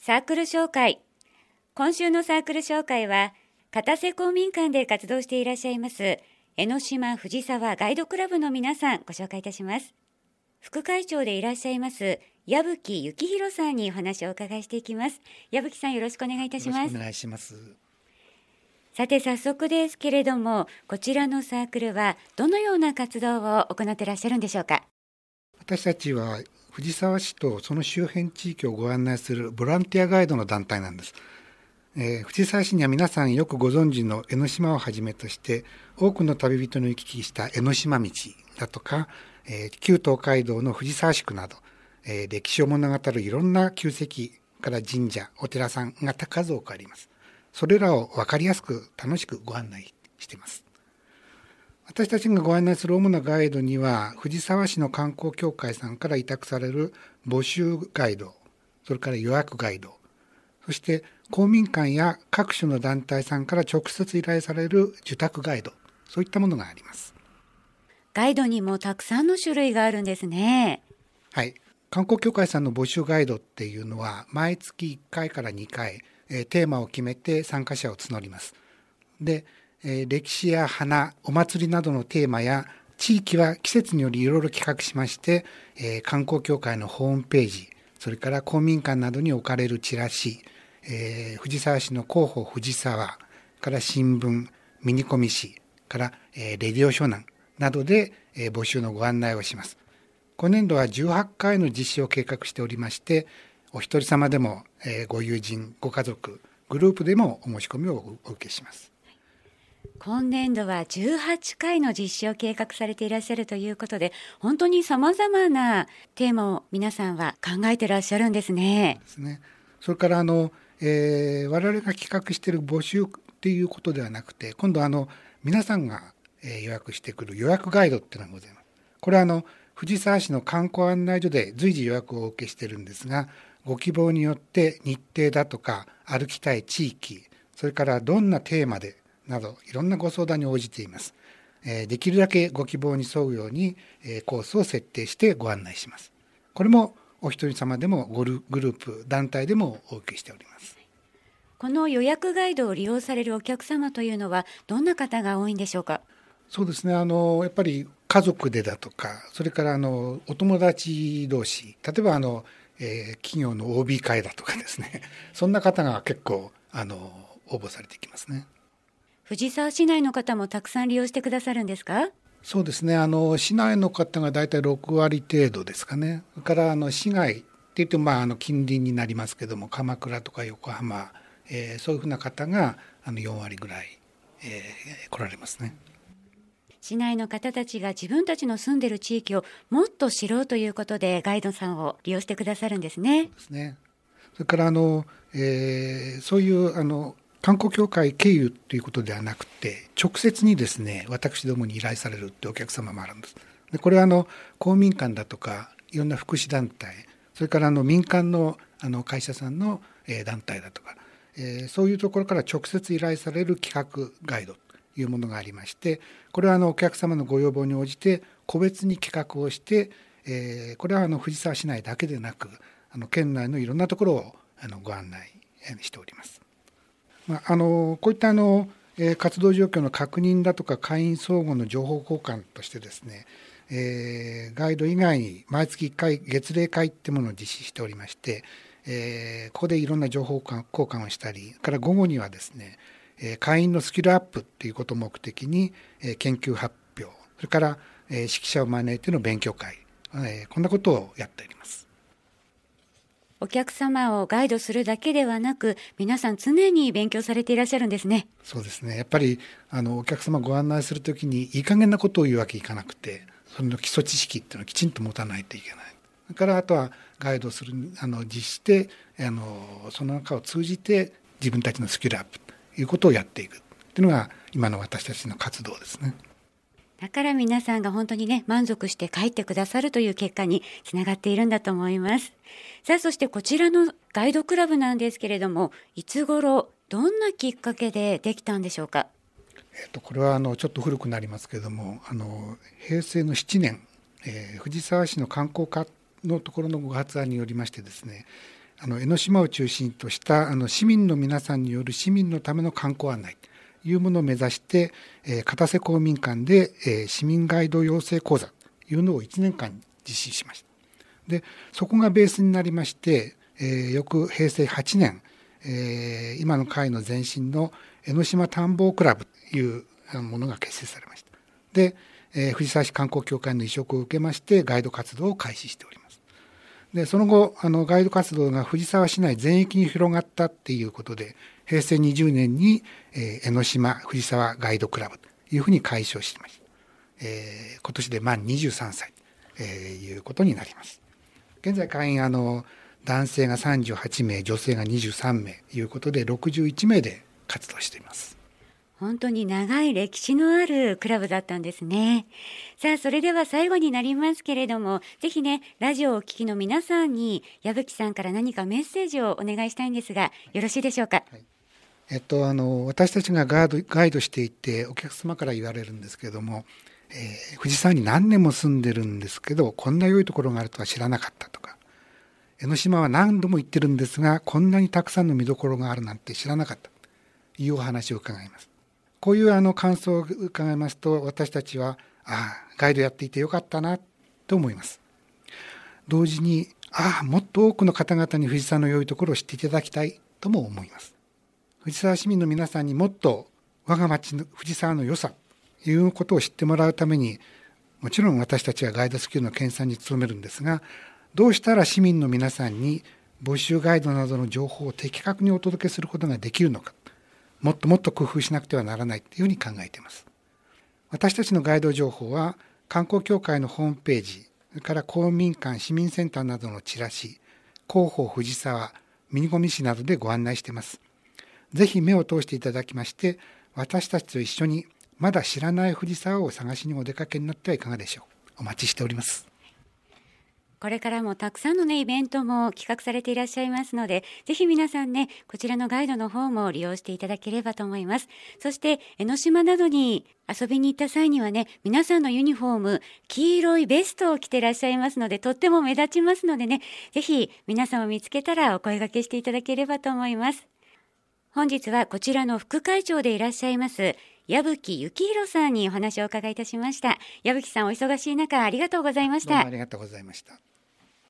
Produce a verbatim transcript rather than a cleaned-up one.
サークル紹介。今週のサークル紹介は、片瀬公民館で活動していらっしゃいます江ノ島藤沢ガイドクラブの皆さん、ご紹介いたします。副会長でいらっしゃいます矢吹幸弘さんにお話をお伺いしていきます。矢吹さん、よろしくお願いいたします。 よろしくお願いします。 さて、早速ですけれども、こちらのサークルはどのような活動を行っていらっしゃるんでしょうか。 私たちは藤沢市とその周辺地域をご案内するボランティアガイドの団体なんです。えー、藤沢市には皆さんよくご存知の江ノ島をはじめとして多くの旅人の行き来した江ノ島道だとか、えー、旧東海道の藤沢宿など、えー、歴史を物語るいろんな旧跡から神社、お寺さんが数多くあります。それらを分かりやすく楽しくご案内しています。私たちがご案内する主なガイドには藤沢市の観光協会さんから委託される募集ガイド、それから予約ガイド、そして公民館や各種の団体さんから直接依頼される受託ガイド、そういったものがあります。 ガイドにもたくさんの種類があるんですね。 はい、観光協会さんの募集ガイドっていうのは毎月いっかいからにかい、えー、テーマを決めて参加者を募ります。で、えー、歴史や花、お祭りなどのテーマや地域は季節によりいろいろ企画しまして、えー、観光協会のホームページ、それから公民館などに置かれるチラシ、えー、藤沢市の広報藤沢から新聞、ミニコミ誌から、えー、レディオ湘南などで、えー、募集のご案内をします。今年度はじゅうはちかいの実施を計画しておりまして、お一人様でも、えー、ご友人、ご家族、グループでもお申し込みをお受けします。 今年度はじゅうはちかいの実施を計画されていらっしゃるということで、本当にさまざまなテーマを皆さんは考えていらっしゃるんですね。 ですね。それからあの、えー、我々が企画している募集っていうことではなくて、今度あの皆さんが、えー、予約してくる予約ガイドっていうのがございます。これはあの藤沢市の観光案内所で随時予約をお受けしているんですが、ご希望によって日程だとか歩きたい地域、それからどんなテーマでなどいろんなご相談に応じています。えー、できるだけご希望に沿うように、えー、コースを設定してご案内します。これもお一人様でもグループ、団体でもお受けしております。 この予約ガイドを利用されるお客様というのはどんな方が多いんでしょうか。 そうですね、あのやっぱり家族でだとか、それからあのお友達同士、例えばあの、えー、企業の オービー 会だとかですね、そんな方が結構あの応募されてきますね。 藤沢市内の方もたくさん利用してくださるんですか。 そうですね、あの市内の方がだいたいろくわり程度ですかね。それからあの市外って言って、まあ、あの近隣になりますけども、鎌倉とか横浜、えー、そういうふうな方があのよんわりぐらい、えー、来られますね。 市内の方たちが自分たちの住んでいる地域をもっと知ろうということでガイドさんを利用してくださるんですね。 そうですね。それからあの、えー、そういうあの観光協会経由ということではなくて、直接にですね、私どもに依頼されるってお客様もあるんです。でこれはあの公民館だとかいろんな福祉団体、それからあの民間のあの会社さんの、えー、団体だとか、えー、そういうところから直接依頼される企画ガイドというものがありまして、これはあのお客様のご要望に応じて個別に企画をして、えー、これはあの藤沢市内だけでなく、あの県内のいろんなところをあのご案内しております。まあ、あのこういったあの、えー、活動状況の確認だとか会員相互の情報交換としてですね、えー、ガイド以外に毎月いっかい月例会ってものを実施しておりまして、えー、ここでいろんな情報交換をしたり、から午後にはですね、えー、会員のスキルアップっていうことを目的に、えー、研究発表、それから、えー、指揮者を招いての勉強会、えー、こんなことをやっております。 お客様をガイドするだけではなく、皆さん常に勉強されていらっしゃるんですね。 そうですね。やっぱりあのお客様をご案内するときにいい加減なことを言うわけいかなくて、その基礎知識っていうのをきちんと持たないといけない。それからあとはガイドするあの実施であのその中を通じて自分たちのスキルアップということをやっていくというのが今の私たちの活動ですね。 だから皆さんが本当にね、満足して帰ってくださるという結果につながっているんだと思います。さあ、そしてこちらのガイドクラブなんですけれども、いつ頃どんなきっかけでできたんでしょうか。 えー、とこれはあのちょっと古くなりますけれども、あの平成のしちねん、えー、藤沢市の観光課のところのご発案によりましてですね、 あの江ノ島を中心としたあの市民の皆さんによる市民のための観光案内というものを目指して、えー、片瀬公民館で、えー、市民ガイド養成講座というのをいちねんかん実施しました。でそこがベースになりまして、えー、翌へいせいはちねん、えー、今の会の前身の江ノ島探訪クラブというものが結成されました。で、えー、藤沢市観光協会の移植を受けましてガイド活動を開始しております。でその後あのガイド活動が藤沢市内全域に広がったっていうことでへいせいにじゅうねんに、えー、江ノ島藤沢ガイドクラブというふうに改称しました。えー、今年で満にじゅうさんさいと、えー、いうことになります。現在会員あの男性がさんじゅうはちめい、女性がにじゅうさんめいということでろくじゅういちめいで活動しています。 本当に長い歴史のあるクラブだったんですね。さあ、それでは最後になりますけれども、ぜひね、ラジオをお聞きの皆さんに矢吹さんから何かメッセージをお願いしたいんですが、よろしいでしょうか。 はい、えっと、あの私たちがガイド、ガイドしていてお客様から言われるんですけれども、えー、藤沢に何年も住んでるんですけどこんな良いところがあるとは知らなかったとか、江ノ島は何度も行ってるんですがこんなにたくさんの見どころがあるなんて知らなかったというお話を伺います。こういうあの感想を伺いますと私たちはああガイドやっていてよかったなと思います。同時にああもっと多くの方々に藤沢の良いところを知っていただきたいとも思います。藤沢市民の皆さんにもっと我が町の藤沢の良さということを知ってもらうためにもちろん私たちはガイドスキルの研鑽に努めるんですが、どうしたら市民の皆さんに募集ガイドなどの情報を的確にお届けすることができるのか、もっともっと工夫しなくてはならないというふうに考えています。私たちのガイド情報は観光協会のホームページ、それから公民館、市民センターなどのチラシ、広報藤沢、ミニゴミ市などでご案内しています。ぜひ目を通していただきまして、私たちと一緒にまだ知らない藤沢を探しにお出かけになってはいかがでしょう。お待ちしております。 これからもたくさんのねイベントも企画されていらっしゃいますので、ぜひ皆さんねこちらのガイドの方も利用していただければと思います。そして江ノ島などに遊びに行った際にはね、皆さんのユニフォーム黄色いベストを着ていらっしゃいますのでとっても目立ちますのでね、ぜひ皆さんを見つけたらお声掛けしていただければと思います。本日はこちらの副会長でいらっしゃいます矢吹幸弘さんにお話をお伺いいたしました。矢吹さんお忙しい中ありがとうございました。 どうもありがとうございました。